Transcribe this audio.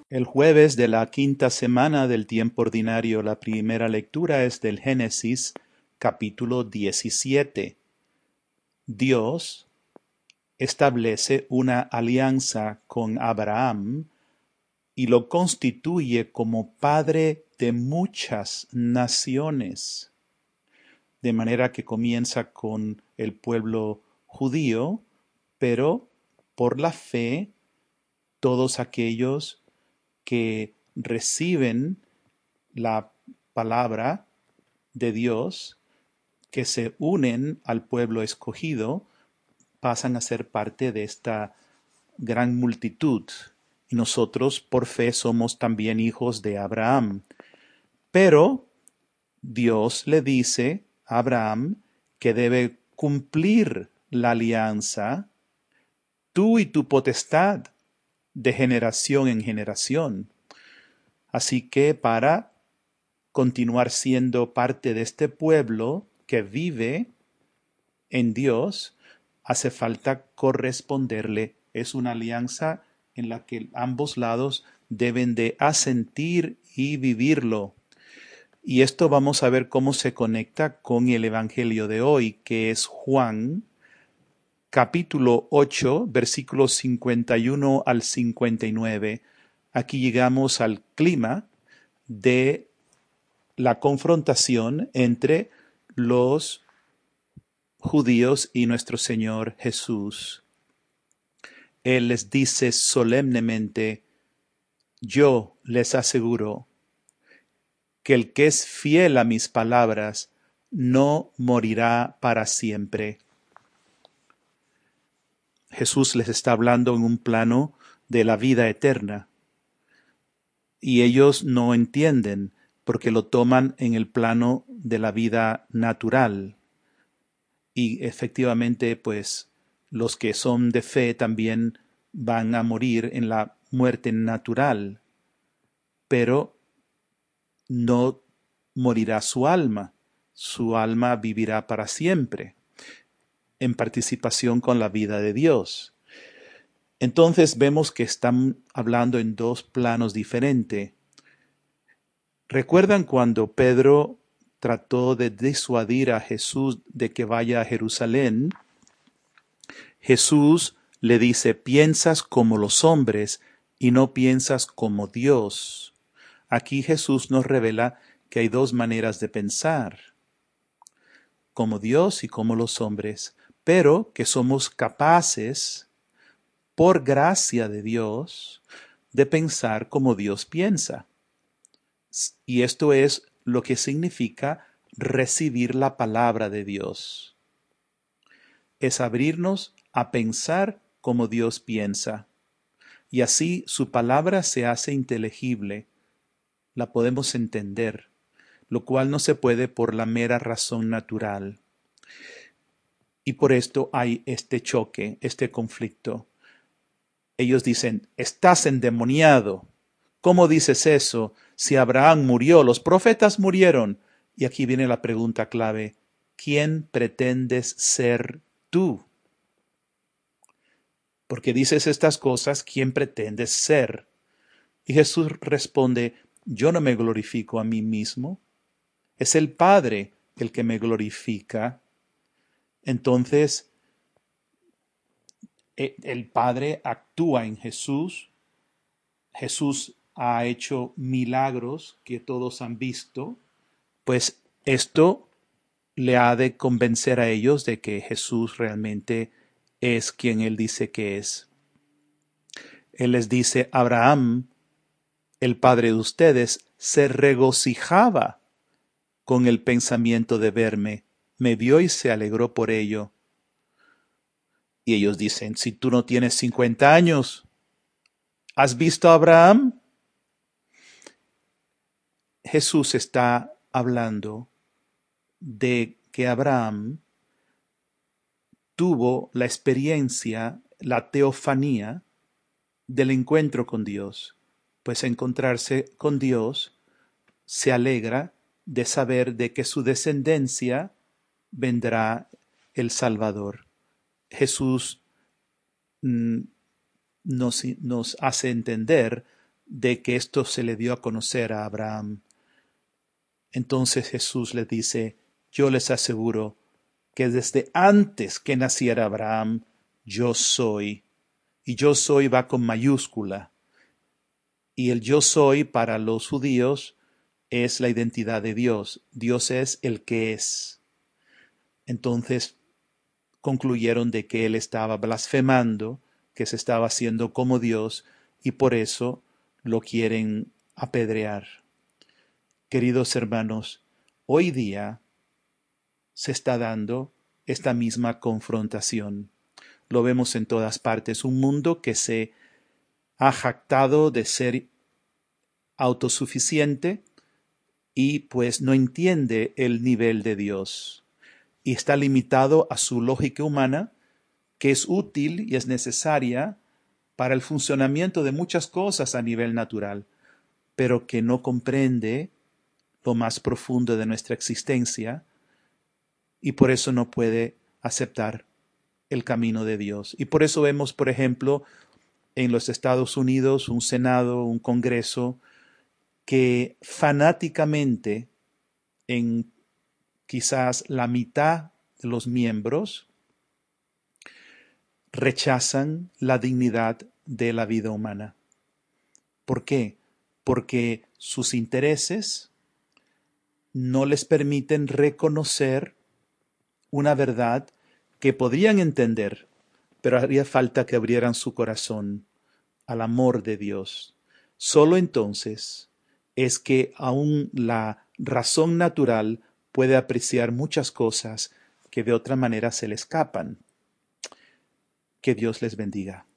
El jueves de la quinta semana del tiempo ordinario, la primera lectura es del Génesis, capítulo 17. Dios establece una alianza con Abraham y lo constituye como padre de muchas naciones, de manera que comienza con el pueblo judío, pero por la fe todos aquellos que reciben la palabra de Dios, que se unen al pueblo escogido, pasan a ser parte de esta gran multitud. Y nosotros por fe somos también hijos de Abraham. Pero Dios le dice a Abraham que debe cumplir la alianza, tú y tu potestad, de generación en generación. Así que para continuar siendo parte de este pueblo que vive en Dios, hace falta corresponderle. Es una alianza en la que ambos lados deben de asentir y vivirlo. Y esto vamos a ver cómo se conecta con el Evangelio de hoy, que es Juan, capítulo 8, versículos 51 al 59. Aquí llegamos al clima de la confrontación entre los judíos y nuestro Señor Jesús. Él les dice solemnemente: yo les aseguro que el que es fiel a mis palabras no morirá para siempre. Jesús les está hablando en un plano de la vida eterna, y ellos no entienden porque lo toman en el plano de la vida natural. Y efectivamente, pues los que son de fe también van a morir en la muerte natural, pero no morirá su alma vivirá para siempre, en participación con la vida de Dios. Entonces vemos que están hablando en dos planos diferentes. ¿Recuerdan cuando Pedro trató de disuadir a Jesús de que vaya a Jerusalén? Jesús le dice: piensas como los hombres y no piensas como Dios. Aquí Jesús nos revela que hay dos maneras de pensar, como Dios y como los hombres, pero que somos capaces, por gracia de Dios, de pensar como Dios piensa. Y esto es lo que significa recibir la palabra de Dios. Es abrirnos a pensar como Dios piensa. Y así su palabra se hace inteligible, la podemos entender, lo cual no se puede por la mera razón natural. Y por esto hay este choque, este conflicto. Ellos dicen: estás endemoniado. ¿Cómo dices eso? Si Abraham murió, los profetas murieron. Y aquí viene la pregunta clave: ¿quién pretendes ser tú? Porque dices estas cosas, ¿quién pretendes ser? Y Jesús responde: yo no me glorifico a mí mismo, es el Padre el que me glorifica. Entonces, el Padre actúa en Jesús. Jesús ha hecho milagros que todos han visto. Pues esto le ha de convencer a ellos de que Jesús realmente es quien Él dice que es. Él les dice: Abraham, el padre de ustedes, se regocijaba con el pensamiento de verme, me vio y se alegró por ello. Y ellos dicen: si tú no tienes 50 años, ¿has visto a Abraham? Jesús está hablando de que Abraham tuvo la experiencia, la teofanía del encuentro con Dios. Pues encontrarse con Dios se alegra de saber de que su descendencia vendrá el Salvador. Jesús nos hace entender de que esto se le dio a conocer a Abraham. Entonces Jesús les dice, yo les aseguro que desde antes que naciera Abraham, yo soy. Y yo soy va con mayúscula. Y el yo soy para los judíos es la identidad de Dios. Dios es el que es. Entonces concluyeron de que él estaba blasfemando, que se estaba haciendo como Dios, y por eso lo quieren apedrear. Queridos hermanos, hoy día se está dando esta misma confrontación. Lo vemos en todas partes. Un mundo que se ha jactado de ser autosuficiente y pues no entiende el nivel de Dios. Y está limitado a su lógica humana, que es útil y es necesaria para el funcionamiento de muchas cosas a nivel natural, pero que no comprende lo más profundo de nuestra existencia y por eso no puede aceptar el camino de Dios. Y por eso vemos, por ejemplo, en los Estados Unidos un Senado, un Congreso, que fanáticamente en quizás la mitad de los miembros rechazan la dignidad de la vida humana. ¿Por qué? Porque sus intereses no les permiten reconocer una verdad que podrían entender, pero haría falta que abrieran su corazón al amor de Dios. Solo entonces es que aún la razón natural puede apreciar muchas cosas que de otra manera se le escapan. Que Dios les bendiga.